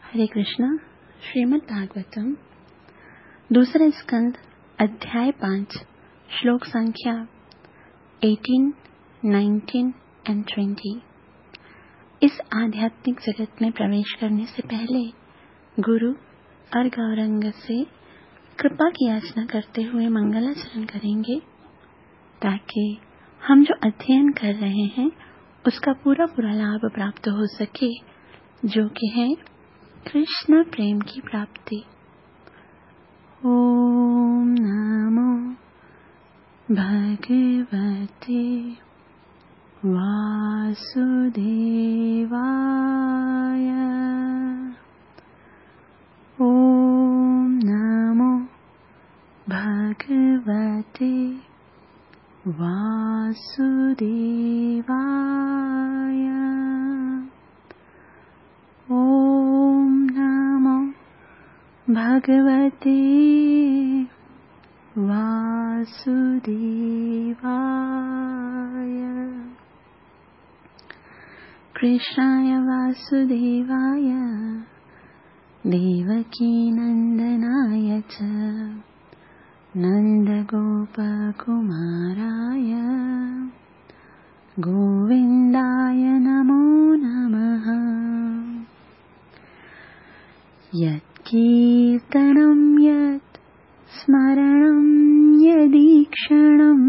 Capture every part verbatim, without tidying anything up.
हरे कृष्णा। श्रीमद् भागवतम दूसरा स्कंद अध्याय पांच श्लोक संख्या अठारह, उन्नीस एंड बीस। इस आध्यात्मिक जगत में प्रवेश करने से पहले गुरु और गौरंग से कृपा की याचना करते हुए मंगलाचरण करेंगे ताकि हम जो अध्ययन कर रहे हैं उसका पूरा पूरा लाभ प्राप्त हो सके, जो कि है कृष्ण प्रेम की प्राप्ति। ओम नमो भगवते वासुदेवाय। ओम नमो भगवते वासुदेवाय। ओम नमो भगवते वासुदेवाय। कृष्णाय वासुदेवाय देवकीनन्दनाय च नन्दगोपकुमाराय गोविन्दाय नमो नमः। यत्कीर्तनं यत् स्मरणं यदीक्षणं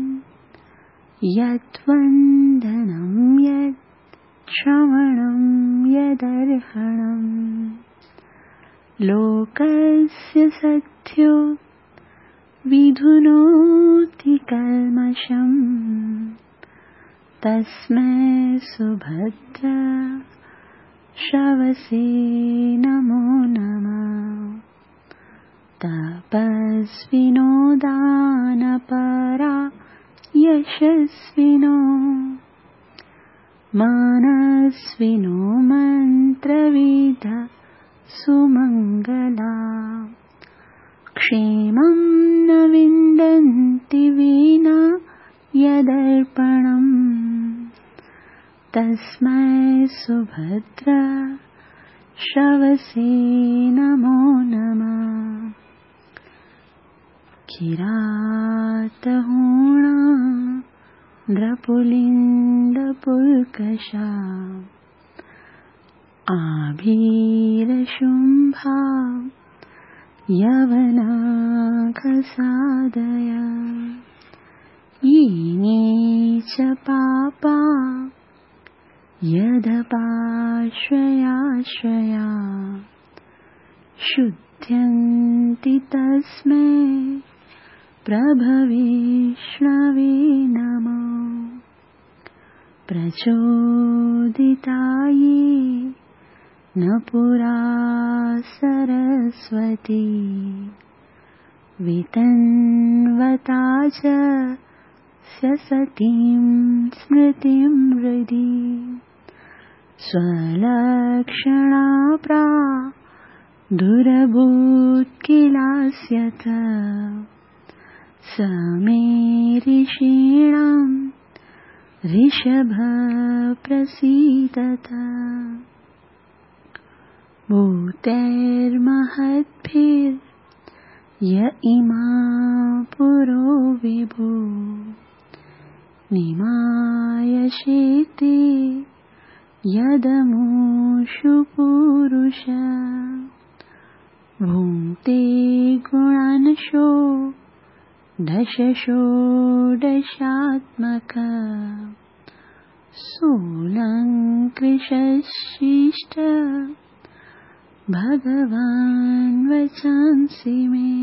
यद्वन्दनं यत् श्रवणं यदर्हणं लोकस्य सद्यो विधुनोति कल्मषम् तस्मै सुभद्रा श्रवसे नमो नमः। तपस्विनो दानपरा यशस्विनो मनस्विनो मन्त्रविद सुमङ्गला क्षेमं न विन्दन्ति विना यदर्पणम् तस्मै सुभद्रा श्रवसे नमो नमः। किरातहूणा नृपुलिन्दपुल्कषा आभीरशुम्भा यवनाकसादया येने च पापा यदपाश्रयाश्रया शुध्यन्ति तस्मै प्रभविष्णवे नमो। प्रचोदिताये न पुरा सरस्वती वितन्वता च सतीं स्मृतिं हृदि स्वलक्षणा प्रादुरभूत्किलास्यत समेरिषीणां ऋषभ प्रसीदत। भूतैर्महद्भिर्य इमा पुरो विभो निमायशेते यदमुषु पुरुष भुङ्क्ते गुणान्शो दश षोडशात्मक सोऽलङ्कृशशिष्ट भगवान् वचांसि मे।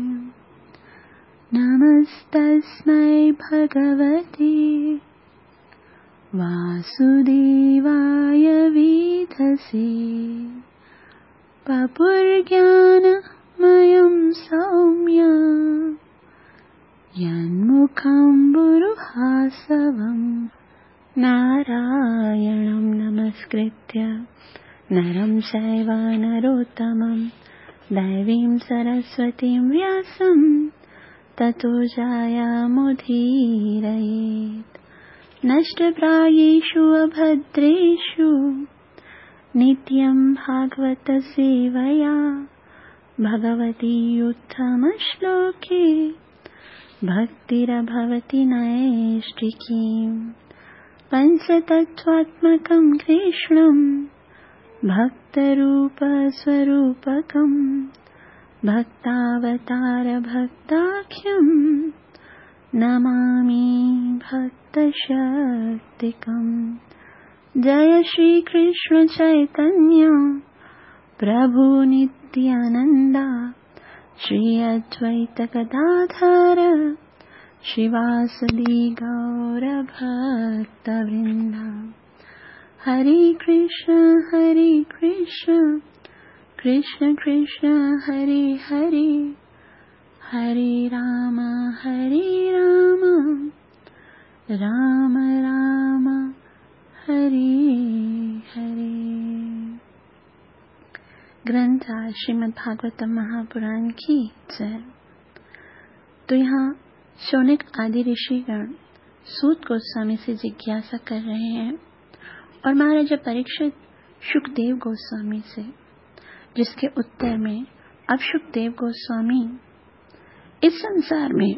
नमस्तस्मै भगवते वासुदेवाय वेधसे पपुर्ज्ञानमयं सौम्य यन्मुखं बुरुहासवं नारायणं नमस्कृत्य नरं चैव नरोत्तमं दैवीं सरस्वतीं व्यासं ततो जयमुदीरयेत्। नष्टप्रायेषु अभद्रेषु नित्यं भागवत सेवया भगवती उत्तम श्लोके भक्तिरभवति नैष्टिकी। पंचतत्त्वात्मकं कृष्णं भक्तरूप स्वरूपकं भक्तावतार भक्ताख्यं नमामि भक्तशक्तिकम्। जय श्री कृष्ण चैतन्य प्रभु नित्यानंदा श्री अद्वैत गदाधर श्रीवासदि गौर भक्तवृंदा। हरे कृष्ण हरे कृष्ण कृष्ण कृष्ण हरे हरे हरे राम हरे राम राम राम हरे हरे। ग्रंथ श्रीमद् भागवतम महापुराण की जय। तो यहाँ शौनक आदि ऋषिगण सूत गोस्वामी से जिज्ञासा कर रहे हैं और महाराजा परीक्षित शुकदेव गोस्वामी से, जिसके उत्तर में अब शुकदेव गोस्वामी इस संसार में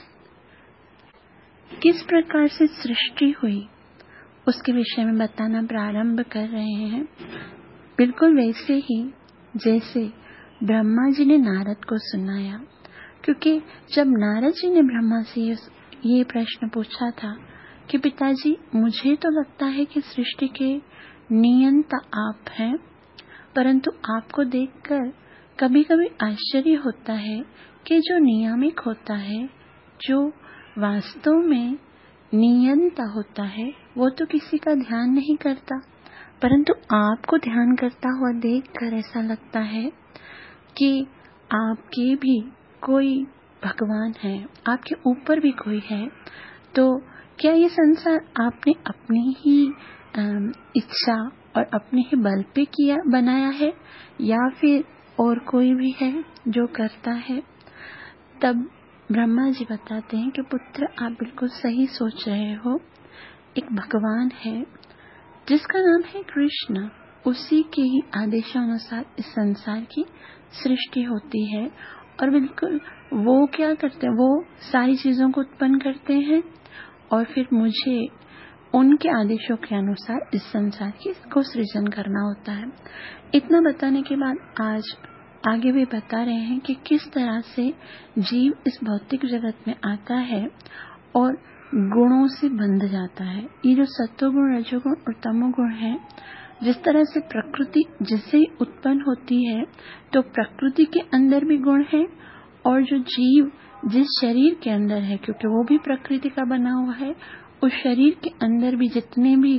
किस प्रकार से सृष्टि हुई उसके विषय में बताना प्रारंभ कर रहे हैं। बिल्कुल वैसे ही जैसे ब्रह्मा जी ने नारद को सुनाया, क्योंकि जब नारद जी ने ब्रह्मा से ये प्रश्न पूछा था कि पिताजी मुझे तो लगता है कि सृष्टि के नियंता आप हैं, परंतु आपको देखकर कभी कभी आश्चर्य होता है कि जो नियामक होता है, जो वास्तव में नियंता होता है, वो तो किसी का ध्यान नहीं करता, परंतु आपको ध्यान करता हुआ देखकर ऐसा लगता है कि आपके भी कोई भगवान है, आपके ऊपर भी कोई है। तो क्या ये संसार आपने अपनी ही इच्छा और अपने ही बल पे किया बनाया है या फिर और कोई भी है जो करता है? तब ब्रह्मा जी बताते हैं कि पुत्र आप बिल्कुल सही सोच रहे हो। एक भगवान है जिसका नाम है कृष्ण, उसी के ही आदेशानुसार इस संसार की सृष्टि होती है और बिल्कुल वो क्या करते हैं, वो सारी चीजों को उत्पन्न करते हैं और फिर मुझे उनके आदेशों के अनुसार इस संसार की को सृजन करना होता है। इतना बताने के बाद आज आगे भी बता रहे हैं कि किस तरह से जीव इस भौतिक जगत में आता है और गुणों से बंध जाता है। ये जो सत्वगुण, रजोगुण और तमोगुण है, जिस तरह से प्रकृति जिससे उत्पन्न होती है, तो प्रकृति के अंदर भी गुण है और जो जीव जिस शरीर के अंदर है, क्योंकि वो भी प्रकृति का बना हुआ है, उस शरीर के अंदर भी जितने भी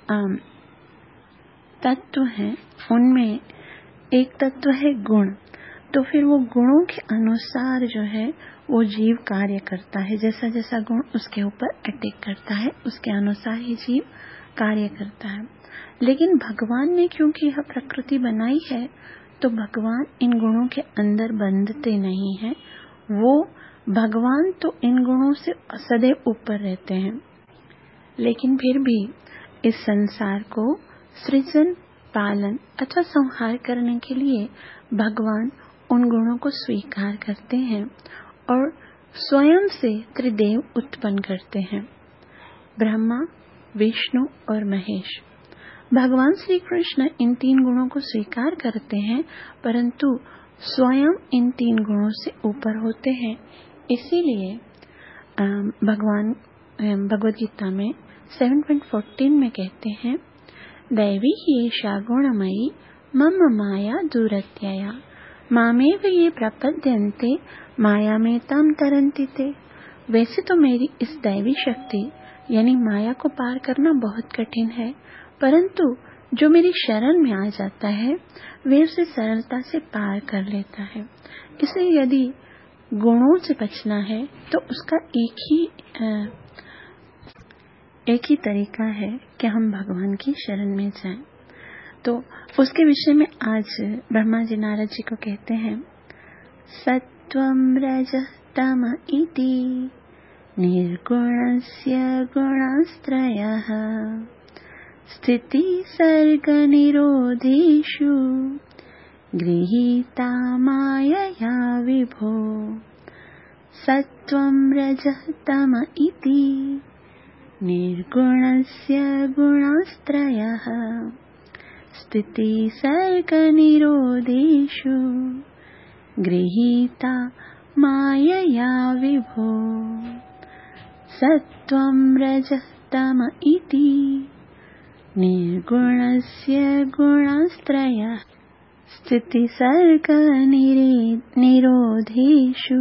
तत्व हैं उनमें एक तत्व है गुण। तो फिर वो गुणों के अनुसार जो है वो जीव कार्य करता है। जैसा जैसा गुण उसके ऊपर अटैक करता है उसके अनुसार ही जीव कार्य करता है। लेकिन भगवान ने क्योंकि यह प्रकृति बनाई है, तो भगवान इन गुणों के अंदर बंधते नहीं हैं। वो भगवान तो इन गुणों से सदैव ऊपर रहते हैं, लेकिन फिर भी इस संसार को सृजन, पालन अथवा संहार करने के लिए भगवान उन गुणों को स्वीकार करते हैं और स्वयं से त्रिदेव उत्पन्न करते हैं, ब्रह्मा, विष्णु और महेश। भगवान श्री कृष्ण इन तीन गुणों को स्वीकार करते हैं, परंतु स्वयं इन तीन गुणों से ऊपर होते हैं। इसीलिए भगवान भगवद गीता में सात पॉइंट एक चार में कहते हैं, दैवी एषा गुणमयी मम माया दुरत्यया मामेव ये प्रपद्यन्ते माया में ताम तरन्ति ते। वैसे तो मेरी इस दैवी शक्ति यानी माया को पार करना बहुत कठिन है, परंतु जो मेरी शरण में आ जाता है वे उसे सरलता से पार कर लेता है। इसलिए यदि गुणों से बचना है तो उसका एक ही आ, एक ही तरीका है कि हम भगवान की शरण में जाएं। तो उसके विषय में आज ब्रह्मा जी नारद जी को कहते हैं, सत्वं रजः तम इति निर्गुणस्य गुणस्त्रयः स्थिति सर्ग निरोधेषु गृहीता मायया विभो सत्त्वं रजः तम इति निर्गुणस्य गुणत्रयः स्थिति सर्ग निरोधेषु गृहीता मायया विभो सत्त्वं रजः तम इति निर्गुणस्य गुणत्रयः स्थिति सर्ग निरोधेषु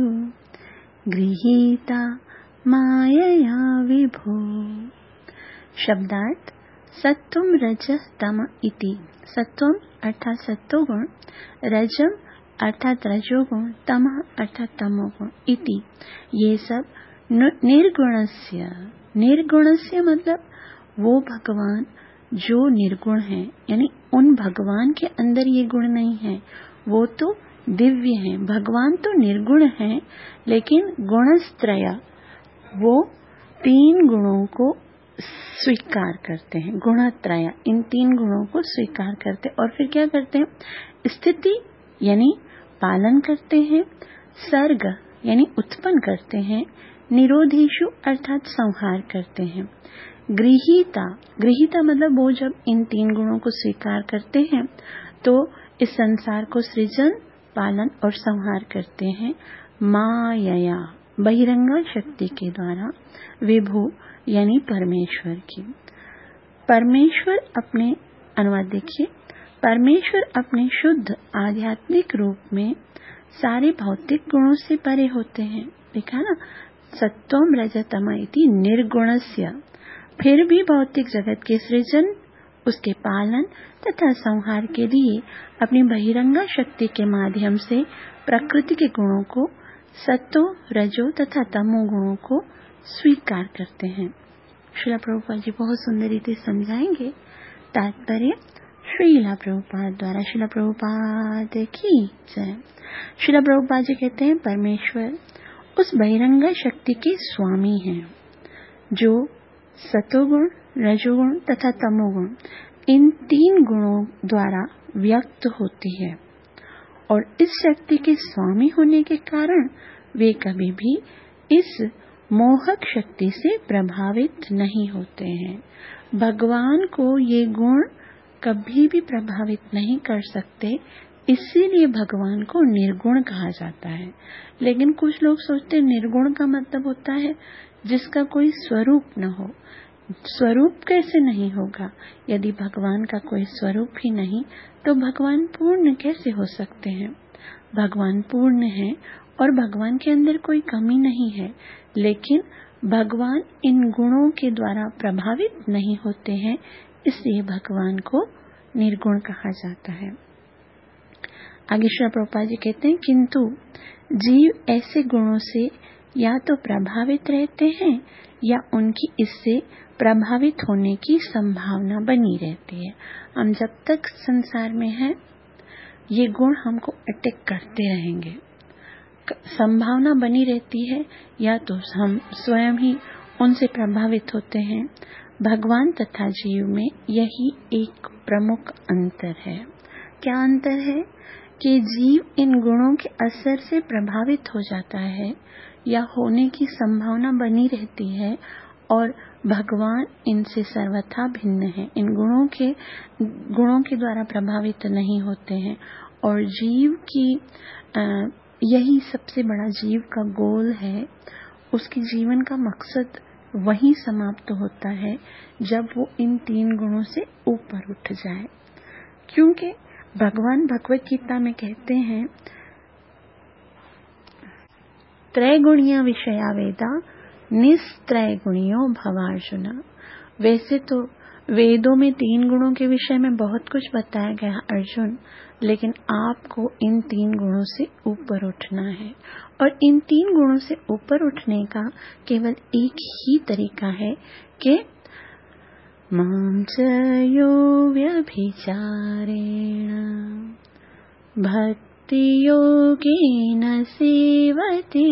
गृहीता मायया विभो। शब्दार्थ सत्वम रजः तम इति। सत्वम अर्थात सत्वगुण, रजम अर्थात रजोगुण, तमः अर्थात तमोगुण, इति ये सब निर्गुणस्य। निर्गुणस्य मतलब वो भगवान जो निर्गुण है, यानी उन भगवान के अंदर ये गुण नहीं है, वो तो दिव्य हैं। भगवान तो निर्गुण हैं, लेकिन गुणत्रय वो तीन गुणों को स्वीकार करते हैं। गुणत्रय इन तीन गुणों को स्वीकार करते हैं और फिर क्या करते हैं? स्थिति यानी पालन करते हैं, सर्ग यानी उत्पन्न करते हैं, निरोधेषु अर्थात संहार करते हैं, गृहीता। गृहीता मतलब वो जब इन तीन गुणों को स्वीकार करते हैं तो इस संसार को सृजन, पालन और संहार करते हैं मायया बहिरंगा शक्ति के द्वारा, विभु यानी परमेश्वर की। परमेश्वर अपने अनुवाद देखिए, परमेश्वर अपने शुद्ध आध्यात्मिक रूप में सारे भौतिक गुणों से परे होते हैं। देखा ना, सत्वम रजतम इति निर्गुणस्य। फिर भी भौतिक जगत के सृजन, उसके पालन तथा संहार के लिए अपनी बहिरंगा शक्ति के माध्यम से प्रकृति के गुणों को, सत्व, रजो तथा तमो गुणों को स्वीकार करते हैं। श्रील प्रभुपाद जी बहुत सुंदर रीति समझाएंगे। तात्पर्य श्रील प्रभुपाद द्वारा। श्रील प्रभुपाद की जय। श्रील प्रभुपाद जी कहते हैं परमेश्वर उस बहिरंगा शक्ति के स्वामी हैं जो सतोगुण, रजोगुण तथा तमोगुण इन तीन गुणों द्वारा व्यक्त होती है, और इस शक्ति के स्वामी होने के कारण वे कभी भी इस मोहक शक्ति से प्रभावित नहीं होते हैं। भगवान को ये गुण कभी भी प्रभावित नहीं कर सकते, इसीलिए भगवान को निर्गुण कहा जाता है। लेकिन कुछ लोग सोचते हैं निर्गुण का मतलब होता है जिसका कोई स्वरूप न हो। स्वरूप कैसे नहीं होगा? यदि भगवान का कोई स्वरूप ही नहीं तो भगवान पूर्ण कैसे हो सकते हैं? भगवान पूर्ण है और भगवान के अंदर कोई कमी नहीं है, लेकिन भगवान इन गुणों के द्वारा प्रभावित नहीं होते हैं, इसलिए भगवान को निर्गुण कहा जाता है। आगे श्री प्रभुपाद जी कहते हैं किंतु जीव ऐसे गुणों से या तो प्रभावित रहते हैं या उनकी इससे प्रभावित होने की संभावना बनी रहती है। हम जब तक संसार में हैं ये गुण हमको अटैक करते रहेंगे, संभावना बनी रहती है, या तो हम स्वयं ही उनसे प्रभावित होते हैं। भगवान तथा जीव में यही एक प्रमुख अंतर है। क्या अंतर है? कि जीव इन गुणों के असर से प्रभावित हो जाता है या होने की संभावना बनी रहती है, और भगवान इनसे सर्वथा भिन्न है, इन गुणों के गुणों के द्वारा प्रभावित नहीं होते हैं। और जीव की आ, यही सबसे बड़ा जीव का गोल है, उसके जीवन का मकसद वहीं समाप्त होता है जब वो इन तीन गुणों से ऊपर उठ जाए। क्योंकि भगवान भगवत गीता में कहते हैं त्रैगुणीय विषया वेदा निस्त्रैगुणियो भवार्जुना। वैसे तो वेदों में तीन गुणों के विषय में बहुत कुछ बताया गया अर्जुन, लेकिन आपको इन तीन गुणों से ऊपर उठना है, और इन तीन गुणों से ऊपर उठने का केवल एक ही तरीका है कि मां च यो व्यभिचारेण भक्ति योगेन सेवते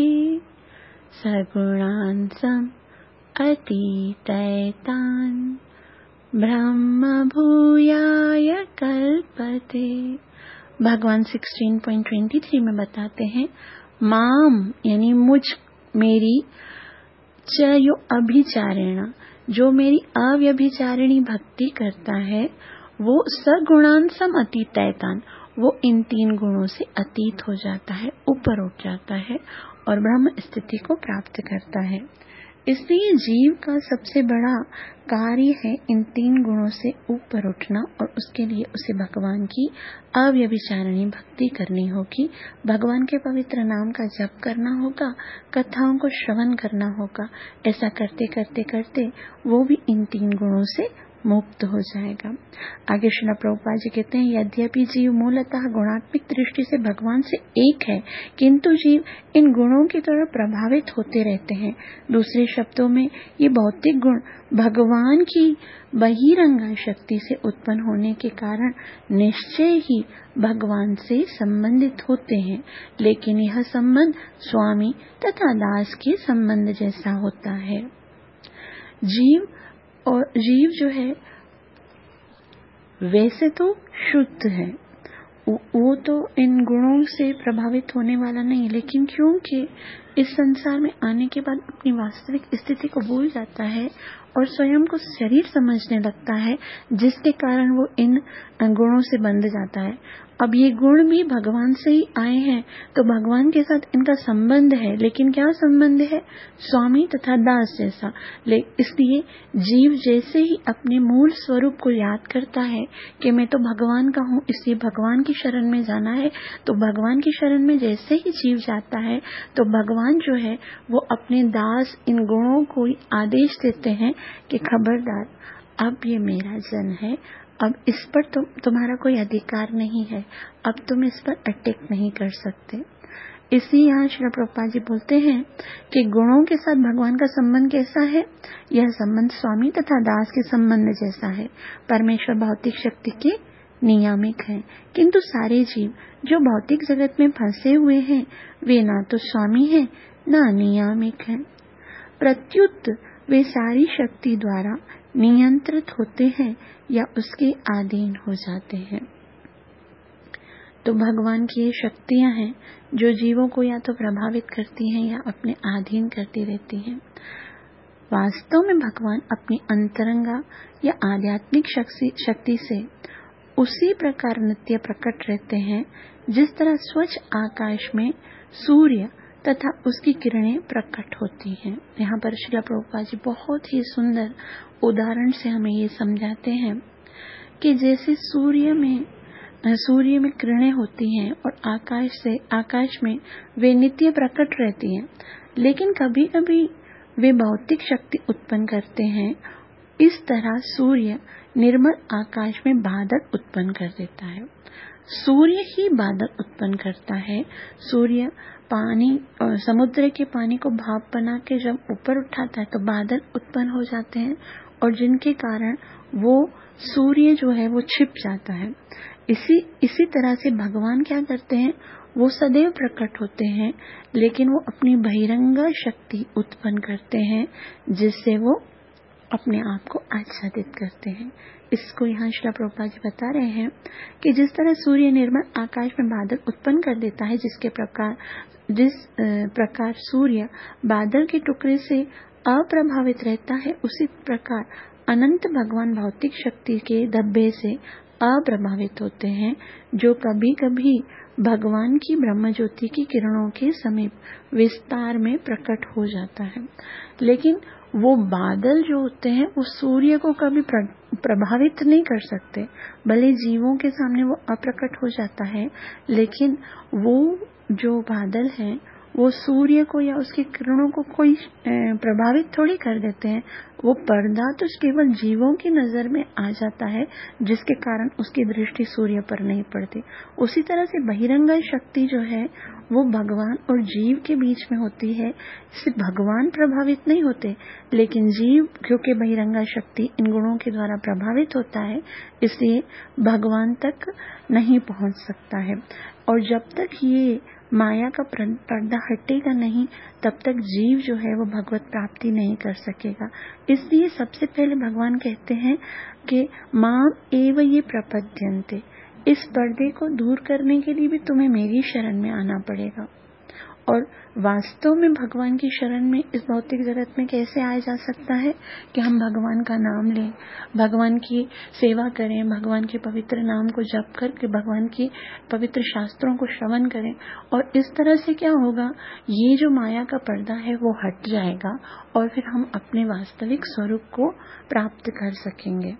सगुणान् सम् अतीतैतान् ब्रह्म भूयाय कल्पते। भगवान सोलह पॉइंट तेईस में बताते हैं, माम यानी मुझ, मेरी, च यो अभिचारेण, जो मेरी अव्यभिचारिणी भक्ति करता है, वो सगुणान सम अतीतैतान, वो इन तीन गुणों से अतीत हो जाता है, ऊपर उठ जाता है और ब्रह्म स्थिति को प्राप्त करता है। इसलिए जीव का सबसे बड़ा कार्य है इन तीन गुणों से ऊपर उठना, और उसके लिए उसे भगवान की अव्यभिचारिणी भक्ति करनी होगी, भगवान के पवित्र नाम का जप करना होगा, कथाओं को श्रवण करना होगा। ऐसा करते करते करते वो भी इन तीन गुणों से मुक्त हो जाएगा। आगे श्रील प्रभुपाद जी कहते हैं, यद्यपि जीव मूलतः गुणात्मिक दृष्टि से भगवान से एक है, किंतु जीव इन गुणों की तरह प्रभावित होते रहते हैं। दूसरे शब्दों में ये भौतिक गुण भगवान की बहिरंगा शक्ति से उत्पन्न होने के कारण निश्चय ही भगवान से संबंधित होते हैं, लेकिन यह संबंध स्वामी तथा दास के संबंध जैसा होता है। जीव और जीव जो है वैसे तो शुद्ध है, वो तो इन गुणों से प्रभावित होने वाला नहीं, लेकिन क्योंकि इस संसार में आने के बाद अपनी वास्तविक स्थिति को भूल जाता है और स्वयं को शरीर समझने लगता है, जिसके कारण वो इन गुणों से बंध जाता है। अब ये गुण भी भगवान से ही आए हैं, तो भगवान के साथ इनका संबंध है, लेकिन क्या संबंध है? स्वामी तथा दास जैसा। इसलिए जीव जैसे ही अपने मूल स्वरूप को याद करता है कि मैं तो भगवान का हूँ, इसलिए भगवान की शरण में जाना है, तो भगवान की शरण में जैसे ही जीव जाता है, तो भगवान जो है वो अपने दास इन गुणों को आदेश देते हैं कि खबरदार, अब ये मेरा जन है, अब इस पर तुम तुम्हारा कोई अधिकार नहीं है, अब तुम इस पर अटैक नहीं कर सकते। इसी यहाँ श्रील प्रभुपाद जी बोलते हैं कि गुणों के साथ भगवान का संबंध कैसा है? यह संबंध स्वामी तथा दास के संबंध जैसा है। परमेश्वर भौतिक शक्ति के नियामक हैं, किंतु सारे जीव जो भौतिक जगत में फंसे हुए हैं, वे ना तो स्वामी हैं ना नियामक हैं। प्रत्युत वे सारी शक्ति द्वारा नियंत्रित होते हैं या उसके अधीन हो जाते हैं। तो भगवान की ये शक्तियां हैं जो जीवों को या तो प्रभावित करती हैं या अपने अधीन करती रहती हैं। वास्तव में भगवान अपनी अंतरंगा या आध्यात्मिक शक्ति से उसी प्रकार नित्य प्रकट रहते हैं, जिस तरह स्वच्छ आकाश में सूर्य तथा उसकी किरणें प्रकट होती हैं। यहाँ पर श्रील प्रभुपाद जी बहुत ही सुंदर उदाहरण से हमें ये समझाते हैं कि जैसे सूर्य में सूर्य में किरणें होती हैं और आकाश से आकाश में वे नित्य प्रकट रहती हैं, लेकिन कभी कभी वे भौतिक शक्ति उत्पन्न करते हैं। इस तरह सूर्य निर्मल आकाश में बादल उत्पन्न कर देता है। सूर्य ही बादल उत्पन्न करता है। सूर्य पानी और समुद्र के पानी को भाप बना के जब ऊपर उठाता है तो बादल उत्पन्न हो जाते हैं, और जिनके कारण वो सूर्य जो है वो छिप जाता है। इसी इसी तरह से भगवान क्या करते हैं? वो सदैव प्रकट होते हैं, लेकिन वो अपनी बहिरंगा शक्ति उत्पन्न करते हैं, जिससे वो अपने आप को आच्छादित करते हैं। इसको यहाँ श्रील प्रभुपाद जी बता रहे हैं कि जिस तरह सूर्य निर्मल आकाश में बादल उत्पन्न कर देता है, जिसके प्रकार जिस प्रकार सूर्य बादल के टुकड़े से अप्रभावित रहता है, उसी प्रकार अनंत भगवान भौतिक शक्ति के धब्बे से अप्रभावित होते हैं, जो कभी कभी भगवान की ब्रह्म ज्योति की किरणों के समीप विस्तार में प्रकट हो जाता है। लेकिन वो बादल जो होते हैं वो सूर्य को कभी प्रभावित नहीं कर सकते। भले जीवों के सामने वो अप्रकट हो जाता है, लेकिन वो जो बादल हैं वो सूर्य को या उसकी किरणों को कोई प्रभावित थोड़ी कर देते हैं। वो पर्दा तो केवल जीवों की नजर में आ जाता है, जिसके कारण उसकी दृष्टि सूर्य पर नहीं पड़ती। उसी तरह से बहिरंगा शक्ति जो है वो भगवान और जीव के बीच में होती है। इससे भगवान प्रभावित नहीं होते, लेकिन जीव क्योंकि बहिरंगा शक्ति इन गुणों के द्वारा प्रभावित होता है, इसलिए भगवान तक नहीं पहुंच सकता है। और जब तक ये माया का पर्दा हटेगा नहीं तब तक जीव जो है वो भगवत प्राप्ति नहीं कर सकेगा। इसलिए सबसे पहले भगवान कहते हैं कि माम एव ये प्रपद्यन्ते, इस पर्दे को दूर करने के लिए भी तुम्हें मेरी शरण में आना पड़ेगा। और वास्तव में भगवान की शरण में इस भौतिक जगत में कैसे आया जा सकता है कि हम भगवान का नाम लें, भगवान की सेवा करें, भगवान के पवित्र नाम को जप करके भगवान की पवित्र शास्त्रों को श्रवण करें। और इस तरह से क्या होगा, ये जो माया का पर्दा है वो हट जाएगा और फिर हम अपने वास्तविक स्वरूप को प्राप्त कर सकेंगे।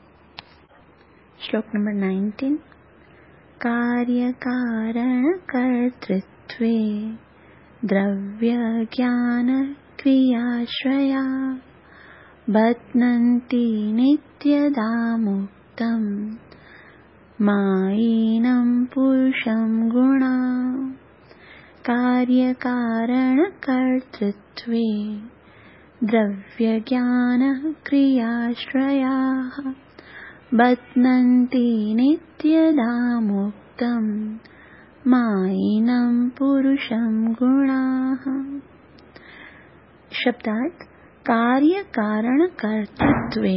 श्लोक नंबर नाइनटीन। कार्य कारण कर्तृत्वे द्रव्य ज्ञान क्रियाश्रया बध्नन्ति नित्यदा मुक्तं मायिनं पुरुषं गुणा। कार्य कारण कर्तृत्वे द्रव्य ज्ञान क्रियाश्रया बध्नन्ति नित्यदा मुक्तं मायिनं पुरुषं गुणाः। शब्दार्थ। कार्य कारण कर्तृत्वे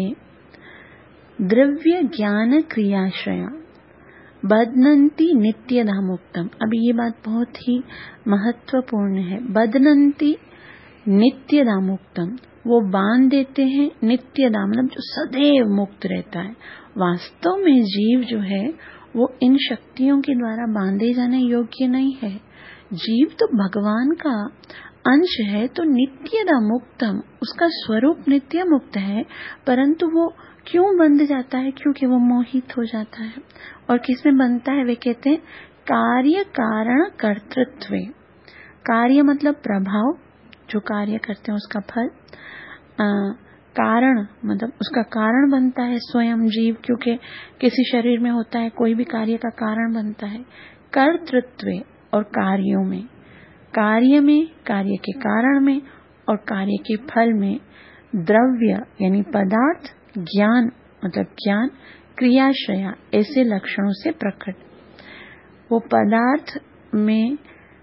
द्रव्य ज्ञान क्रियाश्रया बध्नन्ति नित्यदा मुक्तम। अभी ये बात बहुत ही महत्वपूर्ण है। बध्नन्ति नित्यदा मुक्तम, वो बांध देते हैं, नित्यदा मतलब जो सदैव मुक्त रहता है। वास्तव में जीव जो है वो इन शक्तियों के द्वारा बांधे जाने योग्य नहीं है। जीव तो भगवान का अंश है, तो नित्यदा मुक्तम, उसका स्वरूप नित्य मुक्त है, परंतु वो क्यों बंध जाता है? क्योंकि वो मोहित हो जाता है। और किसमें बंधता है? वे कहते हैं कार्य कारण कर्तृत्व। कार्य मतलब प्रभाव, जो कार्य करते हैं उसका फल। आ, कारण मतलब उसका कारण बनता है स्वयं जीव, क्योंकि किसी शरीर में होता है, कोई भी कार्य का कारण बनता है। कर्तृत्व और कार्यों में, कार्य में, कार्य के कारण में और कार्य के फल में, द्रव्य यानी पदार्थ, ज्ञान मतलब ज्ञान, क्रियाश्रया ऐसे लक्षणों से प्रकट। वो पदार्थ में,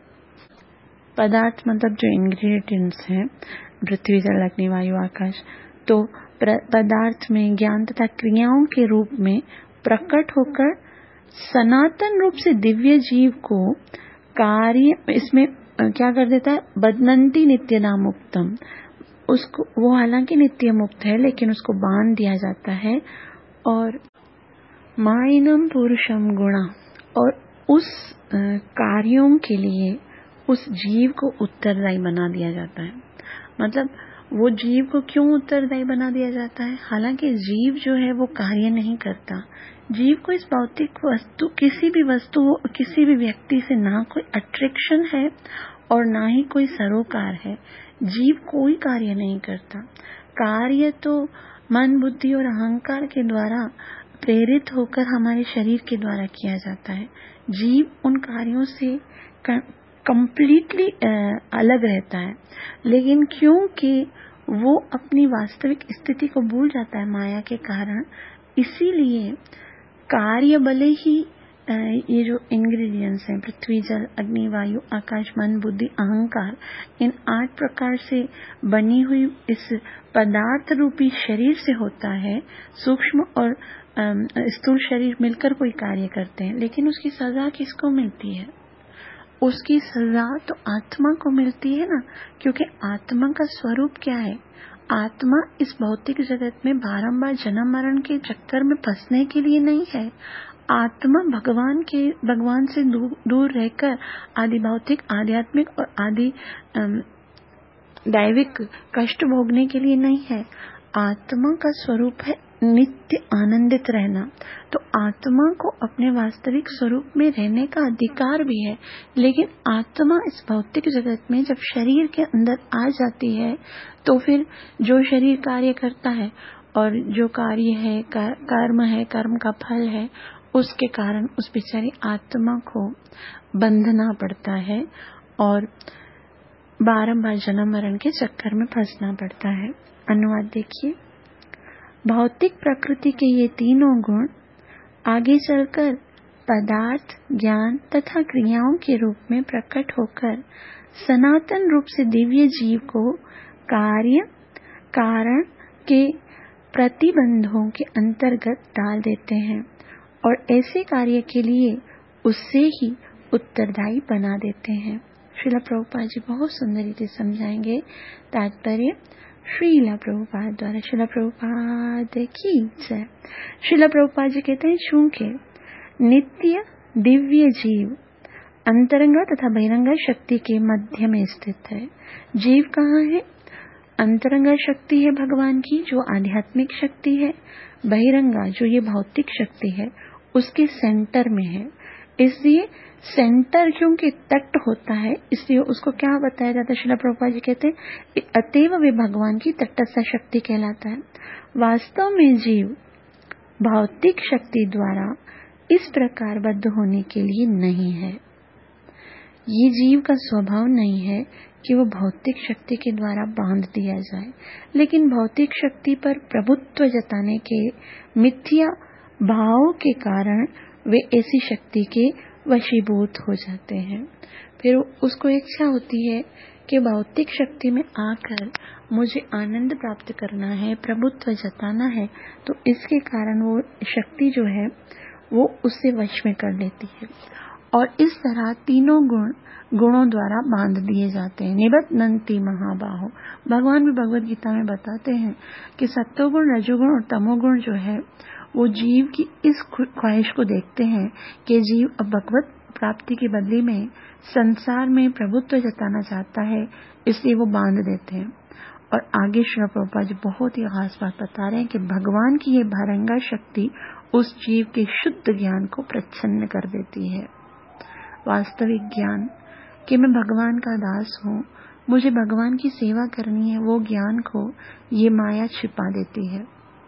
पदार्थ मतलब जो इंग्रेडिएंट्स हैं, पृथ्वी जल अग्नि वायु आकाश, तो पदार्थ में ज्ञान तथा क्रियाओं के रूप में प्रकट होकर सनातन रूप से दिव्य जीव को कार्य इसमें क्या कर देता है? बध्नन्ति नित्यदा मुक्तम। उसको, वो हालांकि नित्य मुक्त है लेकिन उसको बांध दिया जाता है। और मायिनं पुरुषं गुणा, और उस कार्यों के लिए उस जीव को उत्तरदायी बना दिया जाता है। मतलब वो जीव को क्यों उत्तरदायी बना दिया जाता है? हालांकि जीव जो है वो कार्य नहीं करता। जीव को इस भौतिक वस्तु, किसी भी वस्तु, किसी भी व्यक्ति से ना कोई अट्रैक्शन है और ना ही कोई सरोकार है। जीव कोई कार्य नहीं करता। कार्य तो मन, बुद्धि और अहंकार के द्वारा प्रेरित होकर हमारे शरीर के द्वारा किया जाता है। जीव उन कार्यों से कंप्लीटली अलग रहता है, लेकिन क्योंकि वो अपनी वास्तविक स्थिति को भूल जाता है माया के कारण, इसीलिए कार्य भले ही ये जो इंग्रेडिएंट्स हैं, पृथ्वी जल अग्नि वायु आकाश मन बुद्धि अहंकार, इन आठ प्रकार से बनी हुई इस पदार्थ रूपी शरीर से होता है। सूक्ष्म और स्थूल शरीर मिलकर कोई कार्य करते हैं, लेकिन उसकी सजा किसको मिलती है? उसकी सजा तो आत्मा को मिलती है ना, क्योंकि आत्मा का स्वरूप क्या है? आत्मा इस भौतिक जगत में बारंबार जन्म मरण के चक्कर में फंसने के लिए नहीं है। आत्मा भगवान के भगवान से दूर, दूर रहकर आदि भौतिक, आध्यात्मिक और आदि दैविक कष्ट भोगने के लिए नहीं है। आत्मा का स्वरूप है नित्य आनंदित रहना। तो आत्मा को अपने वास्तविक स्वरूप में रहने का अधिकार भी है, लेकिन आत्मा इस भौतिक जगत में जब शरीर के अंदर आ जाती है तो फिर जो शरीर कार्य करता है और जो कार्य है, कर्म है, कर्म का फल है, उसके कारण उस बेचारी आत्मा को बंधना पड़ता है और बारंबार जन्म मरण के चक्कर में फंसना पड़ता है। अनुवाद देखिए। भौतिक प्रकृति के ये तीनों गुण आगे चलकर पदार्थ, ज्ञान तथा क्रियाओं के रूप में प्रकट होकर सनातन रूप से दिव्य जीव को कार्य कारण के प्रतिबंधों के अंतर्गत डाल देते हैं और ऐसे कार्य के लिए उससे ही उत्तरदायी बना देते हैं। श्रील प्रभुपाद जी बहुत सुंदर रीति समझाएंगे तात्पर्य श्रील प्रभुपाद द्वारा। श्रील प्रभुपाद की जय। श्रील प्रभुपाद जी कहते हैं, चूंकि नित्य दिव्य जीव अंतरंगा तथा बहिरंगा शक्ति के मध्य में स्थित है। जीव कहाँ है? अंतरंगा शक्ति है भगवान की जो आध्यात्मिक शक्ति है, बहिरंगा जो ये भौतिक शक्ति है उसके सेंटर में है। इसलिए सेंटर क्योंकि तट होता है इसलिए उसको क्या बताया जाता है? श्रील प्रभुपाद जी कहते हैं अतएव वे भगवान की तटस्थ शक्ति कहलाता है। वास्तव में जीव भौतिक शक्ति द्वारा इस प्रकार बद्ध होने के लिए नहीं है। ये जीव का स्वभाव नहीं है कि वो भौतिक शक्ति के द्वारा बांध दिया जाए, लेकिन भौतिक शक्ति पर प्रभुत्व जताने के मिथ्या भाव के कारण वे ऐसी शक्ति के वशीभूत हो जाते हैं। फिर उसको इच्छा होती है कि भौतिक शक्ति में आकर मुझे आनंद प्राप्त करना है, प्रभुत्व जताना है, तो इसके कारण वो शक्ति जो है वो उससे वश में कर लेती है और इस तरह तीनों गुण गुणों द्वारा बांध दिए जाते हैं। निबध्नन्ति महाबाहो। भगवान भी भगवद गीता में बताते हैं कि सत्वगुण, रजोगुण और तमोगुण जो है वो जीव की इस ख्वाहिश को देखते हैं कि जीव अब भगवत प्राप्ति की बदले में संसार में प्रभुत्व जताना चाहता है, इसलिए वो बांध देते हैं। और आगे श्री प्रभुपाद जी बहुत ही खास बात बता रहे हैं कि भगवान की ये बहिरंगा शक्ति उस जीव के शुद्ध ज्ञान को प्रच्छन्न कर देती है। वास्तविक ज्ञान कि मैं भगवान का दास हूँ, मुझे भगवान की सेवा करनी है, वो ज्ञान को ये माया छिपा देती है।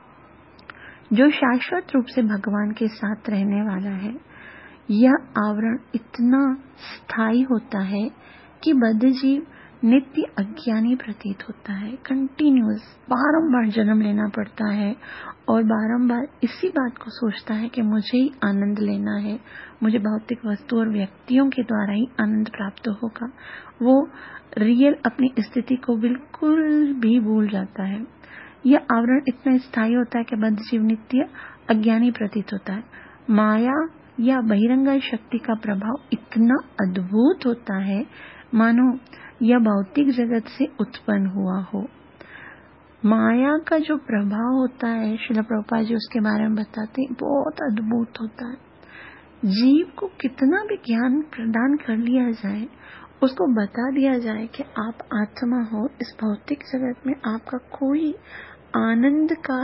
जो शाश्वत रूप से भगवान के साथ रहने वाला है, यह आवरण इतना स्थायी होता है कि बद्ध जीव नित्य अज्ञानी प्रतीत होता है। कंटिन्यूअस बारंबार जन्म लेना पड़ता है और बारंबार इसी बात को सोचता है कि मुझे ही आनंद लेना है, मुझे भौतिक वस्तु और व्यक्तियों के द्वारा ही आनंद प्राप्त होगा। वो रियल अपनी स्थिति को बिल्कुल भी भूल जाता है। यह आवरण इतना स्थायी होता है कि बद्ध जीव नित्य अज्ञानी प्रतीत होता है। माया या बहिरंगा शक्ति का प्रभाव इतना अद्भुत होता है मानो यह भौतिक जगत से उत्पन्न हुआ हो। माया का जो प्रभाव होता है, श्रील प्रभुपाद जी उसके बारे में बताते हैं, बहुत अद्भुत होता है। जीव को कितना भी ज्ञान प्रदान कर लिया जाए, उसको बता दिया जाए कि आप आत्मा हो, इस भौतिक जगत में आपका कोई आनंद का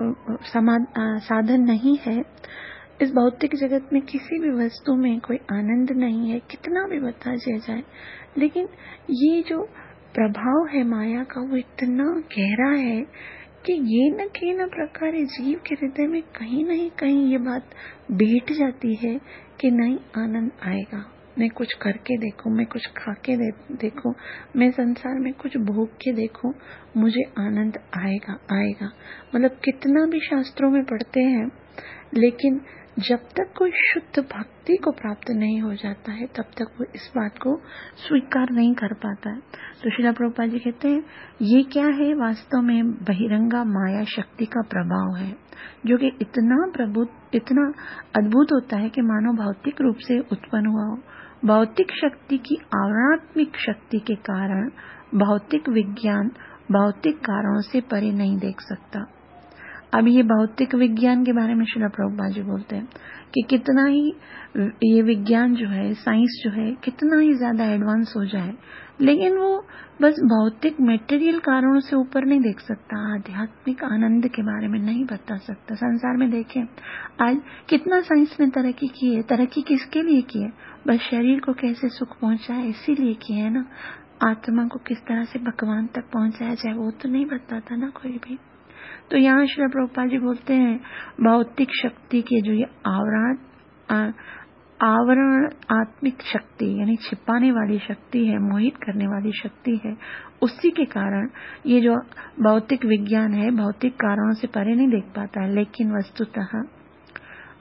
साधन नहीं है, इस भौतिक जगत में किसी भी वस्तु में कोई आनंद नहीं है, कितना भी बता दिया जाए, लेकिन ये जो प्रभाव है माया का वो इतना गहरा है कि ये न के न प्रकार जीव के हृदय में कहीं नहीं कहीं ये बात बैठ जाती है कि नहीं आनंद आएगा, मैं कुछ करके देखूं, मैं कुछ खा के दे, देखूं, मैं संसार में कुछ भोग के देखूं, मुझे आनंद आएगा आएगा। मतलब कितना भी शास्त्रों में पढ़ते हैं, लेकिन जब तक कोई शुद्ध भक्ति को प्राप्त नहीं हो जाता है तब तक वो इस बात को स्वीकार नहीं कर पाता है। तो श्रील प्रभुपाद जी कहते हैं ये क्या है? वास्तव में बहिरंगा माया शक्ति का प्रभाव है, जो कि इतना प्रभुत इतना अद्भुत होता है कि मानो भौतिक रूप से उत्पन्न हुआ हो। भौतिक शक्ति की आवरणात्मक शक्ति के कारण भौतिक विज्ञान भौतिक कारणों से परे नहीं देख सकता। अब ये भौतिक विज्ञान के बारे में श्रील प्रभुपाद जी बोलते हैं कि कितना ही ये विज्ञान जो है, साइंस जो है, कितना ही ज्यादा एडवांस हो जाए, लेकिन वो बस भौतिक मटेरियल कारणों से ऊपर नहीं देख सकता, आध्यात्मिक आनंद के बारे में नहीं बता सकता। संसार में देखें आज कितना साइंस ने तरक्की की है, तरक्की किसके लिए की है? बस शरीर को कैसे सुख पहुंचाए इसीलिए की है ना। आत्मा को किस तरह से भगवान तक पहुंचाया जाए वो तो नहीं बताता ना कोई भी। तो यहाँ श्री प्रभुपाद जी बोलते हैं भौतिक शक्ति के जो ये आवरण आवरण आत्मिक शक्ति यानी छिपाने वाली शक्ति है, मोहित करने वाली शक्ति है, उसी के कारण ये जो भौतिक विज्ञान है भौतिक कारणों से परे नहीं देख पाता है, लेकिन वस्तुतः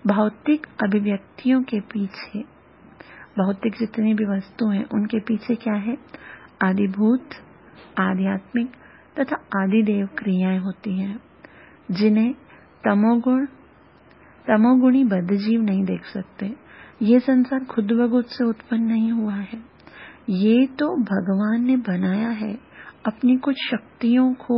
भौतिक अभिव्यक्तियों के पीछे, भौतिक जितनी भी वस्तु हैं उनके पीछे क्या है? आदिभूत, आध्यात्मिक तथा आदिदेव क्रियाएं होती हैं, जिन्हें तमोगुण तमोगुणी बद्धजीव नहीं देख सकते। ये संसार खुद ब खुद से उत्पन्न नहीं हुआ है, ये तो भगवान ने बनाया है अपनी कुछ शक्तियों को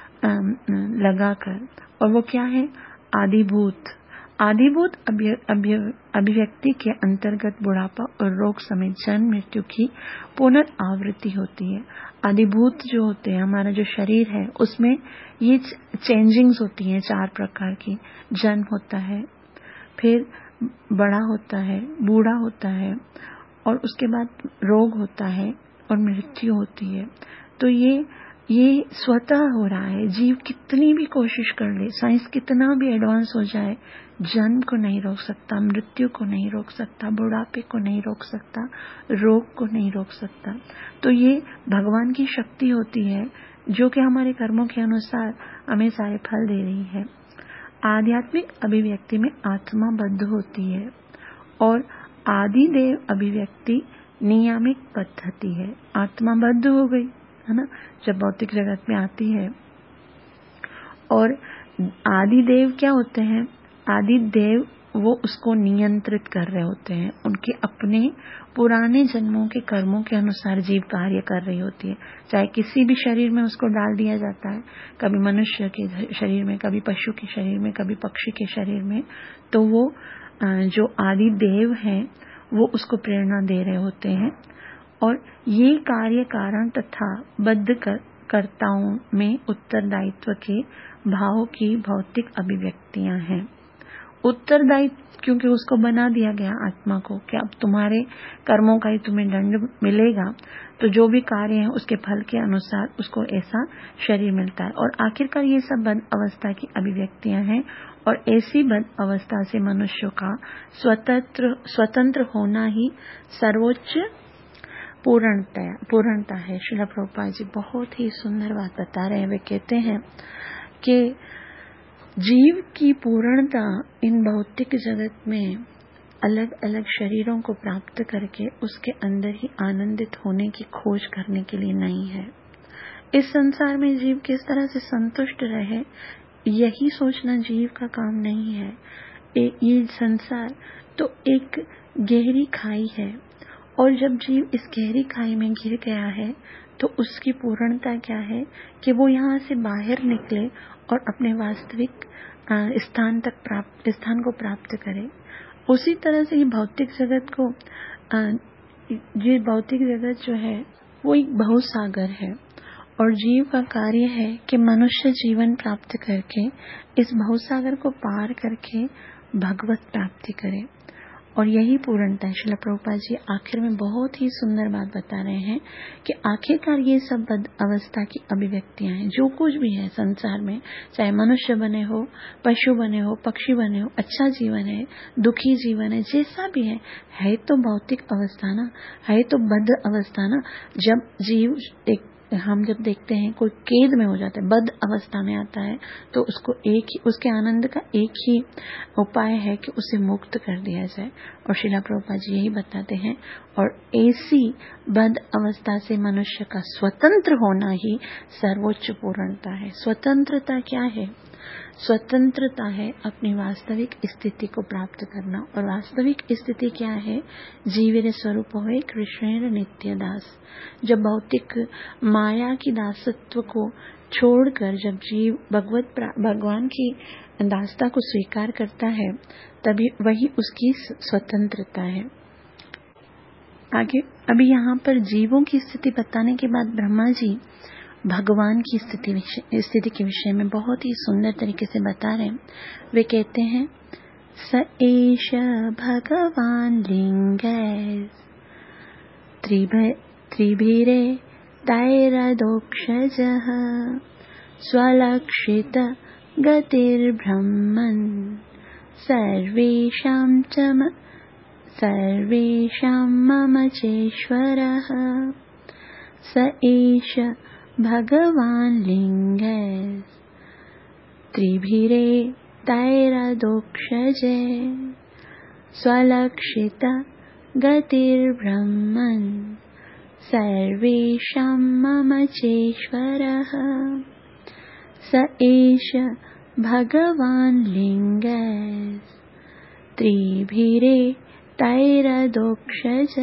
लगाकर। और वो क्या है? आदिभूत। आदिभूत अभिव्यक्ति के अंतर्गत बुढ़ापा और रोग समेत जन्म मृत्यु की पुनरावृत्ति होती है। आदिभूत जो होते हैं, हमारा जो शरीर है, उसमें ये चेंजिंग्स होती हैं चार प्रकार की। जन्म होता है, फिर बड़ा होता है, बूढ़ा होता है, और उसके बाद रोग होता है और मृत्यु होती है। तो ये ये स्वतः हो रहा है। जीव कितनी भी कोशिश कर ले, साइंस कितना भी एडवांस हो जाए, जन्म को नहीं रोक सकता, मृत्यु को नहीं रोक सकता, बुढ़ापे को नहीं रोक सकता, रोग को नहीं रोक सकता। तो ये भगवान की शक्ति होती है जो कि हमारे कर्मों के अनुसार हमें सारे फल दे रही है। आध्यात्मिक अभिव्यक्ति में आत्मा बद्ध होती है और आदिदेव अभिव्यक्ति नियामिक पद्धति है। आत्मा बद्ध हो गई है ना, जब भौतिक जगत में आती है। और आदिदेव क्या होते हैं? आदिदेव वो उसको नियंत्रित कर रहे होते हैं, उनके अपने पुराने जन्मों के कर्मों के अनुसार जीव कार्य कर रही होती है। चाहे किसी भी शरीर में उसको डाल दिया जाता है, कभी मनुष्य के शरीर में, कभी पशु के शरीर में, कभी पक्षी के शरीर में, तो वो जो आदिदेव हैं वो उसको प्रेरणा दे रहे होते हैं। और ये कार्य कारण तथा बद्ध कर, कर्ताओं में उत्तरदायित्व के भाव की भौतिक अभिव्यक्तियां हैं। उत्तरदायित्व क्योंकि उसको बना दिया गया आत्मा को कि अब तुम्हारे कर्मों का ही तुम्हें दंड मिलेगा, तो जो भी कार्य है उसके फल के अनुसार उसको ऐसा शरीर मिलता है। और आखिरकार ये सब बद्ध अवस्था की अभिव्यक्तियां हैं, और ऐसी बद्ध अवस्था से मनुष्य का स्वतंत्र स्वतंत्र होना ही सर्वोच्च पूर्णता पूर्णता है। श्रील प्रभुपाद जी बहुत ही सुंदर बात बता रहे हैं। वे कहते हैं कि जीव की पूर्णता इन भौतिक जगत में अलग अलग शरीरों को प्राप्त करके उसके अंदर ही आनंदित होने की खोज करने के लिए नहीं है। इस संसार में जीव किस तरह से संतुष्ट रहे, यही सोचना जीव का काम नहीं है। ये संसार तो एक गहरी खाई है, और जब जीव इस गहरी खाई में गिर गया है तो उसकी पूर्णता क्या है कि वो यहाँ से बाहर निकले और अपने वास्तविक स्थान तक प्राप्त स्थान को प्राप्त करे। उसी तरह से ये भौतिक जगत को ये भौतिक जगत जो है वो एक बहुसागर है, और जीव का कार्य है कि मनुष्य जीवन प्राप्त करके इस बहुसागर को पार करके भगवत प्राप्ति करे। और यही पूर्णता है। श्रील प्रभुपाद जी आखिर में बहुत ही सुंदर बात बता रहे हैं कि आखिरकार ये सब बद्ध अवस्था की अभिव्यक्तियां हैं। जो कुछ भी है संसार में, चाहे मनुष्य बने हो, पशु बने हो, पक्षी बने हो, अच्छा जीवन है, दुखी जीवन है, जैसा भी है, है तो भौतिक अवस्था ना, है तो बद्ध अवस्था ना। जब जीव एक हम जब देखते हैं कोई कैद में हो जाता है, बद्ध अवस्था में आता है, तो उसको एक ही उसके आनंद का एक ही उपाय है कि उसे मुक्त कर दिया जाए। और श्रील प्रभुपाद जी यही बताते हैं। और ऐसी बद्ध अवस्था से मनुष्य का स्वतंत्र होना ही सर्वोच्च पूर्णता है। स्वतंत्रता क्या है? स्वतंत्रता है अपनी वास्तविक स्थिति को प्राप्त करना। और वास्तविक स्थिति क्या है? जीवेर स्वरूप होए कृष्णेर नित्य दास। जब भौतिक माया की दासत्व को छोड़कर जब जीव भगवत भगवान की दासता को स्वीकार करता है, तभी वही उसकी स्वतंत्रता है। आगे अभी यहाँ पर जीवों की स्थिति बताने के बाद ब्रह्मा जी भगवान की स्थिति स्थिति के विषय में बहुत ही सुंदर तरीके से बता रहे हैं। वे कहते हैं, स एष भगवान लिंगैः त्रिभिरे दैरदोक्षजः स्वलक्षित गतिर्ब्रह्मन् सर्वेषां च सर्वेषां मम चेश्वरः। स एष भगवान लिंगैः त्रिभिरे तैरदोक्षजे स्वलक्षित गतिर्ब्रह्मन् सर्वेषां मम चेश्वरः स एष भगवान् लिङ्गैः त्रिभिरे तैरदोक्षज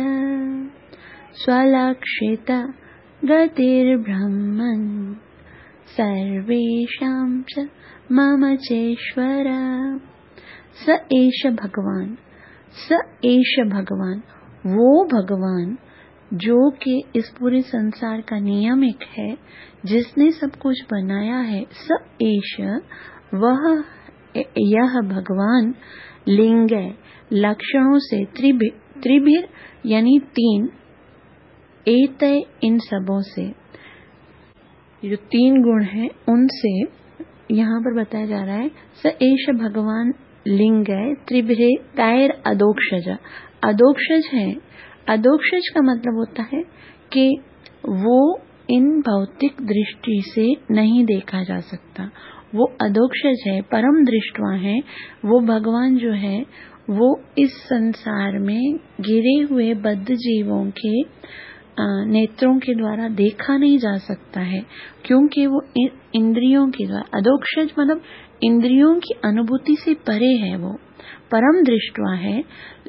स्वलक्षित गतिर्ब्रह्मन् सर्वेषां च मम चेश्वर। स एष भगवान, स एष भगवान, वो भगवान जो कि इस पूरे संसार का नियामक है, जिसने सब कुछ बनाया है। स एष, वह यह भगवान लिंग लक्षणों से त्रिभिर, त्रिभिर यानी तीन, एतय इन सबों से, जो तीन गुण हैं उनसे यहाँ पर बताया जा रहा है। स एष भगवान लिंग त्रिभिरे तैर अदोक्षज, अदोक्षज है। अदोक्षज का मतलब होता है कि वो इन भौतिक दृष्टि से नहीं देखा जा सकता, वो अदोक्षज है, परम दृष्टवा है। वो भगवान जो है वो इस संसार में गिरे हुए बद्ध जीवों के नेत्रों के द्वारा देखा नहीं जा सकता है, क्योंकि वो इंद्रियों के द्वारा, अदोक्षज मतलब इंद्रियों की अनुभूति से परे है, वो परम दृष्टवा है।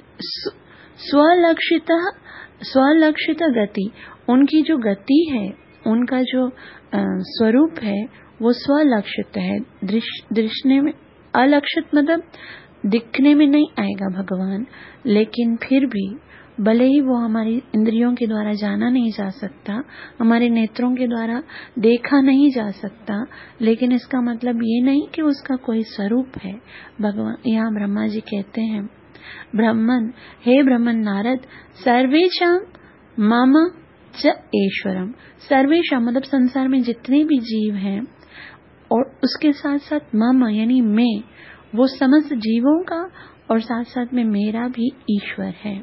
स्वलक्षित, स्वलक्षित गति, उनकी जो गति है, उनका जो स्वरूप है वो स्वलक्षित है। दृष्टि में अलक्षित मतलब दिखने में नहीं आएगा भगवान, लेकिन फिर भी भले ही वो हमारी इंद्रियों के द्वारा जाना नहीं जा सकता, हमारे नेत्रों के द्वारा देखा नहीं जा सकता, लेकिन इसका मतलब ये नहीं कि उसका कोई स्वरूप है। भगवान यहाँ ब्रह्मा जी कहते हैं, ब्रह्मन, हे ब्रह्मन नारद, सर्वेषां मम च ईश्वरम, सर्वेषां मतलब संसार में जितने भी जीव हैं, और उसके साथ साथ मम यानी मैं, वो समस्त जीवों का और साथ साथ में मेरा भी ईश्वर है।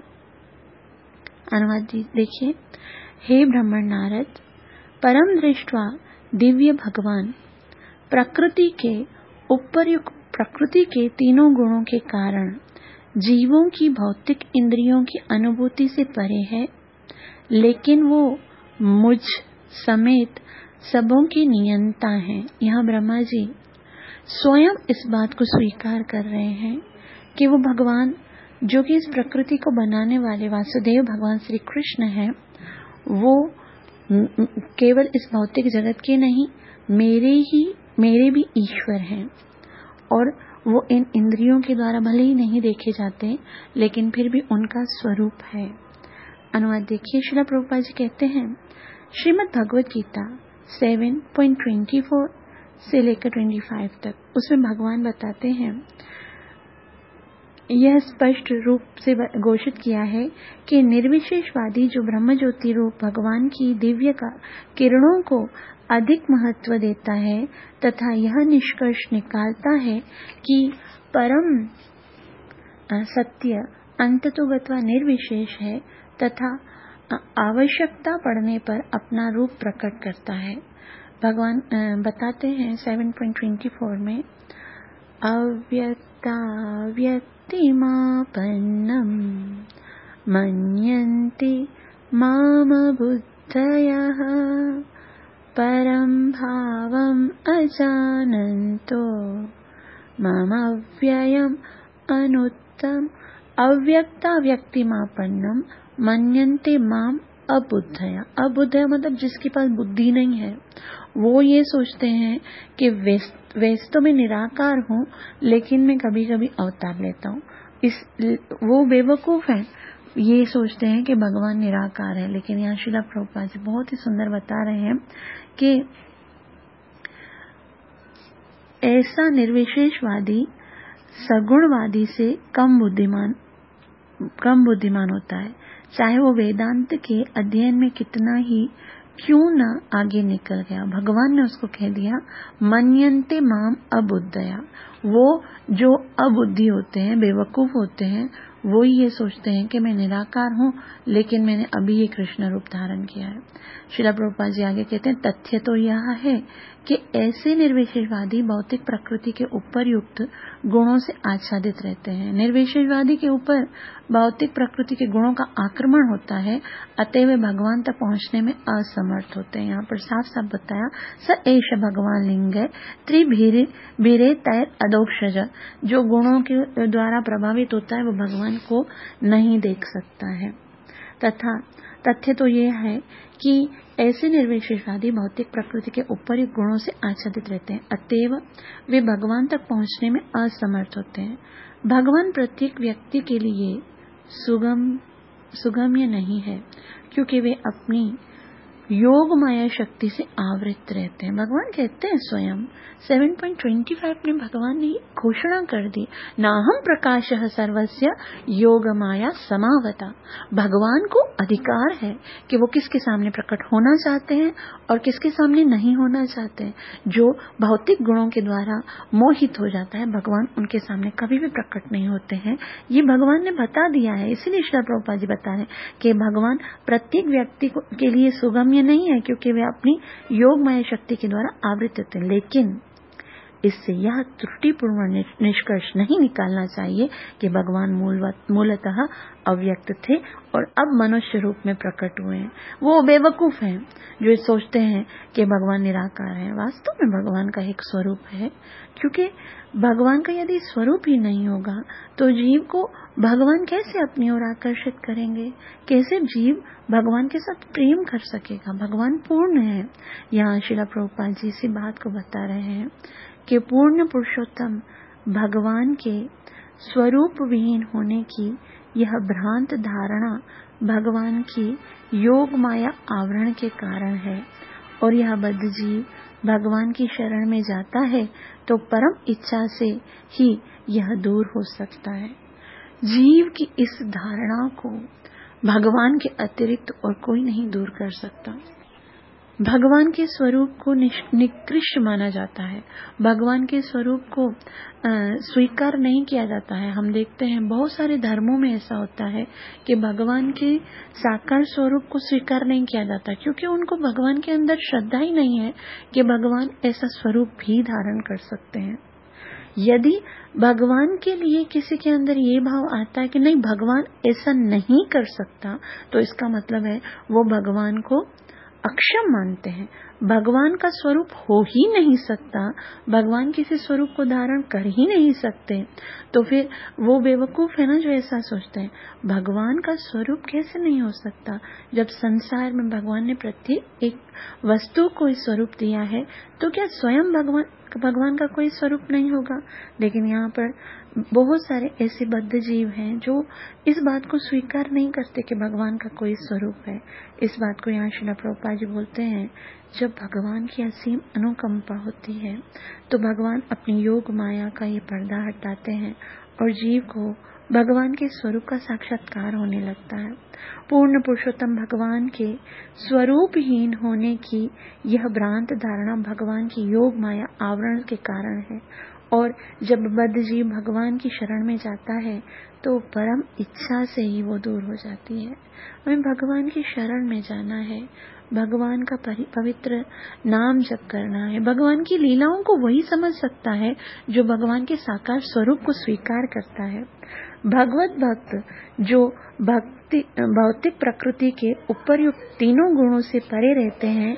अनुवाद देखिए, हे ब्रह्मण नारद, परम दृष्टवा दिव्य भगवान प्रकृति के उपर्युक्त, प्रकृति के तीनों गुणों के कारण जीवों की भौतिक इंद्रियों की अनुभूति से परे है, लेकिन वो मुझ समेत सबों की नियंता हैं। यहाँ ब्रह्मा जी स्वयं इस बात को स्वीकार कर रहे हैं कि वो भगवान जो कि इस प्रकृति को बनाने वाले वासुदेव भगवान श्री कृष्ण हैं, वो केवल इस भौतिक जगत के नहीं, मेरे ही मेरे भी ईश्वर हैं, और वो इन इंद्रियों के द्वारा भले ही नहीं देखे जाते, लेकिन फिर भी उनका स्वरूप है। अनुवाद देखिए, श्रील प्रभुपाद जी कहते हैं, Shrimad Bhagavad Gita seven point twenty four से लेकर ट्वेंटी फाइव तक, उसमें भगवान बताते हैं, यह स्पष्ट रूप से घोषित किया है कि निर्विशेषवादी जो ब्रह्म ज्योति रूप भगवान की दिव्य का किरणों को अधिक महत्व देता है तथा यह निष्कर्ष निकालता है कि परम सत्य अंततोगत्वा निर्विशेष है तथा आवश्यकता पड़ने पर अपना रूप प्रकट करता है। भगवान बताते हैं सेवन पॉइंट ट्वेंटी फोर में, अव्यक्ता व्यक्तिमापन्नम् मन्यन्ते माम बुद्धयः परं भावम् अजानन्तो ममव्ययम् अनुत्तम। अव्यक्ता व्यक्तिमापन्नम मन्यन्ते माम अबुद्धया, अबुद्धया मतलब जिसके पास बुद्धि नहीं है, वो ये सोचते हैं कि वैसे तो मैं निराकार हूँ, लेकिन मैं कभी कभी अवतार लेता हूँ। इस वो बेवकूफ हैं, ये सोचते हैं कि भगवान निराकार है। लेकिन यहाँ श्रील प्रभुपाद जी बहुत ही सुंदर बता रहे हैं कि ऐसा निर्विशेषवादी सगुणवादी से कम बुद्धिमान कम बुद्धिमान होता है, चाहे वो वेदांत के अध्ययन में कितना ही क्यों न आगे निकल गया। भगवान ने उसको कह दिया, मन्यन्ते माम अबुद्धया, वो जो अबुद्धि होते हैं, बेवकूफ होते हैं, वो ये सोचते हैं कि मैं निराकार हूँ, लेकिन मैंने अभी ये कृष्ण रूप धारण किया है। श्रील प्रभुपाद जी आगे कहते हैं, तथ्य तो यह है कि ऐसे निर्विशेषवादी भौतिक प्रकृति के ऊपर युक्त गुणों से आच्छादित रहते हैं। निर्विशेषवादी के ऊपर भौतिक प्रकृति के गुणों का आक्रमण होता है, अतः वे भगवान तक पहुंचने में असमर्थ होते हैं। यहाँ पर साफ साफ बताया, स एष भगवान लिंग त्रिभीरे भीरे तैर अदोक्षज, जो गुणों के द्वारा प्रभावित होता है वो भगवान को नहीं देख सकता है। तथा तथ्य तो ये है कि ऐसे निर्विशेषवादी भौतिक प्रकृति के ऊपरी गुणों से आच्छादित रहते हैं, अतएव वे भगवान तक पहुंचने में असमर्थ होते हैं। भगवान प्रत्येक व्यक्ति के लिए सुगम सुगम्य नहीं है, क्योंकि वे अपनी योग माया शक्ति से आवृत रहते हैं। भगवान कहते हैं स्वयं सात पॉइंट दो पाँच में भगवान ने घोषणा कर दी, नाहम प्रकाशः सर्वस्य योग माया समावता। भगवान को अधिकार है कि वो किसके सामने प्रकट होना चाहते हैं और किसके सामने नहीं होना चाहते हैं। जो भौतिक गुणों के द्वारा मोहित हो जाता है, भगवान उनके सामने कभी भी प्रकट नहीं होते हैं। ये भगवान ने बता दिया है। इसीलिए श्रील प्रभुपाद जी बता रहे हैं कि भगवान प्रत्येक व्यक्ति के लिए सुगम्य नहीं है, क्योंकि वे अपनी योगमय शक्ति के द्वारा आवृत होते हैं। लेकिन इससे यह त्रुटिपूर्ण निष्कर्ष नहीं निकालना चाहिए कि भगवान मूलतः अव्यक्त थे और अब मनुष्य रूप में प्रकट हुए हैं। वो बेवकूफ हैं जो सोचते हैं कि भगवान निराकार है। वास्तव में भगवान का एक स्वरूप है, क्योंकि भगवान का यदि स्वरूप ही नहीं होगा तो जीव को भगवान कैसे अपनी ओर आकर्षित करेंगे, कैसे जीव भगवान के साथ प्रेम कर सकेगा। भगवान पूर्ण है। यहाँ श्रील प्रभुपाद जी इसी बात को बता रहे हैं कि पूर्ण पुरुषोत्तम भगवान के स्वरूप विहीन होने की यह भ्रांत धारणा भगवान की योग माया आवरण के कारण है, और यह बद्ध जीव भगवान की शरण में जाता है तो परम इच्छा से ही यह दूर हो सकता है। जीव की इस धारणा को भगवान के अतिरिक्त और कोई नहीं दूर कर सकता। भगवान के स्वरूप को निकृष्ट माना जाता है, भगवान के स्वरूप को स्वीकार नहीं किया जाता है। हम देखते हैं बहुत सारे धर्मों में ऐसा होता है कि भगवान के साकार स्वरूप को स्वीकार नहीं किया जाता, क्योंकि उनको भगवान के अंदर श्रद्धा ही नहीं है कि भगवान ऐसा स्वरूप भी धारण कर सकते हैं। यदि भगवान के लिए किसी के अंदर ये भाव आता है कि नहीं, भगवान ऐसा नहीं कर सकता, तो इसका मतलब है वो भगवान को अक्षम मानते हैं। भगवान का स्वरूप हो ही नहीं सकता, भगवान किसी स्वरूप को धारण कर ही नहीं सकते, तो फिर वो बेवकूफ है ना जो ऐसा सोचते हैं। भगवान का स्वरूप कैसे नहीं हो सकता? जब संसार में भगवान ने प्रत्येक एक वस्तु को इस स्वरूप दिया है, तो क्या स्वयं भगवान भगवान का कोई स्वरूप नहीं होगा? लेकिन यहाँ पर बहुत सारे ऐसे बद्ध जीव हैं जो इस बात को स्वीकार नहीं करते कि भगवान का कोई स्वरूप है। इस बात को यहाँ श्रील प्रभुपाद जी बोलते हैं, जब भगवान की असीम अनुकंपा होती है तो भगवान अपनी योग माया का ये पर्दा हटाते हैं और जीव को भगवान के स्वरूप का साक्षात्कार होने लगता है। पूर्ण पुरुषोत्तम भगवान के स्वरूपहीन होने की यह भ्रांत धारणा भगवान की योग माया आवरण के कारण है, और जब बद्ध जीव भगवान की शरण में जाता है तो परम इच्छा से ही वो दूर हो जाती है। हमें भगवान की शरण में जाना है, भगवान का पवित्र नाम जप करना है। भगवान की लीलाओं को वही समझ सकता है जो भगवान के साकार स्वरूप को स्वीकार करता है। भगवत भक्त जो भक्ति भौतिक प्रकृति के उपर्युक्त तीनों गुणों से परे रहते हैं,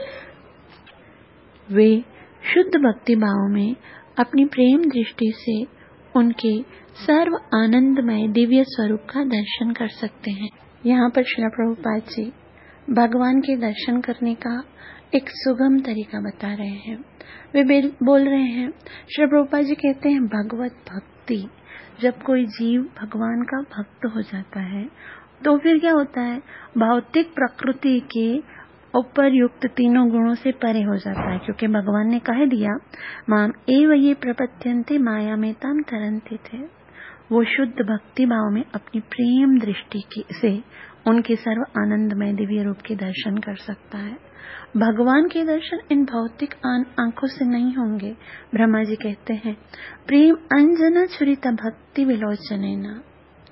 वे शुद्ध भक्ति भाव में अपनी प्रेम दृष्टि से उनके सर्व आनंदमय दिव्य स्वरूप का दर्शन कर सकते हैं। यहाँ पर श्रील प्रभुपाद जी भगवान के दर्शन करने का एक सुगम तरीका बता रहे हैं। वे बोल रहे हैं, श्रील प्रभुपाद जी कहते हैं, भगवत भक्ति, जब कोई जीव भगवान का भक्त हो जाता है तो फिर क्या होता है? भौतिक प्रकृति के ऊपर युक्त तीनों गुणों से परे हो जाता है, क्योंकि भगवान ने कह दिया, माम एव ये प्रपद्यन्ते माया में ताम तरन्ते थे। वो शुद्ध भक्ति भाव में अपनी प्रेम दृष्टि से उनके सर्व आनंदमय दिव्य रूप के दर्शन कर सकता है। भगवान के दर्शन इन भौतिक आंखों से नहीं होंगे। ब्रह्मा जी कहते हैं, प्रेम अंजना छुरिता भक्ति विलोचनेना।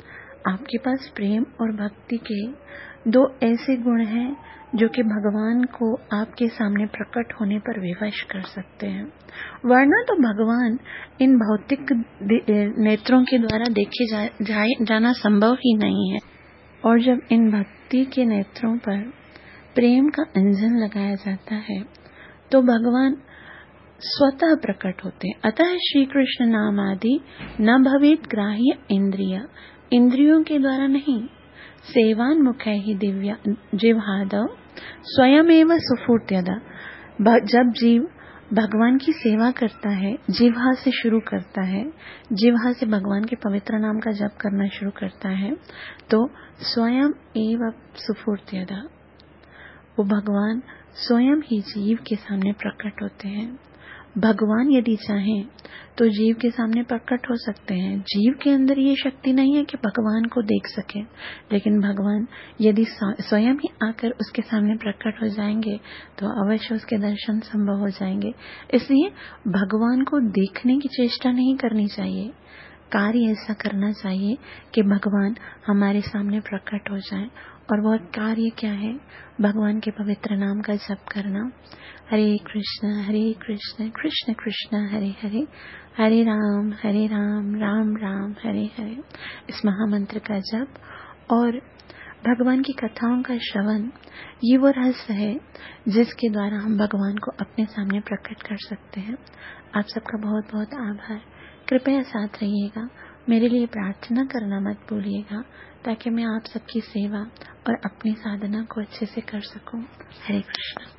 आपके पास प्रेम और भक्ति के दो ऐसे गुण हैं जो कि भगवान को आपके सामने प्रकट होने पर विवश कर सकते हैं, वरना तो भगवान इन भौतिक नेत्रों के द्वारा देखे जा, जा, जाना संभव ही नहीं है। और जब इन भक्ति के नेत्रों पर प्रेम का अंजन लगाया जाता है तो भगवान स्वतः प्रकट होते हैं। अतः श्री कृष्ण नाम आदि न भवेत ग्राह्य इंद्रिय, इंद्रियों के द्वारा नहीं, सेवान मुखै ही दिव्या जिह्वादौ स्वयमेव सुफूर्त्यदा। जब जीव भगवान की सेवा करता है, जिह्वा से शुरू करता है, जिह्वा से भगवान के पवित्र नाम का जप करना शुरू करता है, तो स्वयं एव सुफूर्त्यदा, वो भगवान स्वयं ही जीव के सामने प्रकट होते हैं। भगवान यदि चाहें तो जीव के सामने प्रकट हो सकते हैं। जीव के अंदर ये शक्ति नहीं है कि भगवान को देख सके, लेकिन भगवान यदि स्वयं ही आकर उसके सामने प्रकट हो जाएंगे तो अवश्य उसके दर्शन संभव हो जाएंगे। इसलिए भगवान को देखने की चेष्टा नहीं करनी चाहिए, कार्य ऐसा करना चाहिए कि भगवान हमारे सामने प्रकट हो जाएं। और वह कार्य क्या है? भगवान के पवित्र नाम का जप करना। हरे कृष्ण हरे कृष्ण कृष्ण कृष्ण हरे हरे, हरे राम हरे राम राम राम हरे हरे, इस महामंत्र का जप और भगवान की कथाओं का श्रवण, ये वो रहस्य है जिसके द्वारा हम भगवान को अपने सामने प्रकट कर सकते हैं। आप सबका बहुत बहुत आभार। कृपया साथ रहिएगा, मेरे लिए प्रार्थना करना मत भूलिएगा, ताकि मैं आप सबकी सेवा और अपनी साधना को अच्छे से कर सकूं। हरे कृष्ण।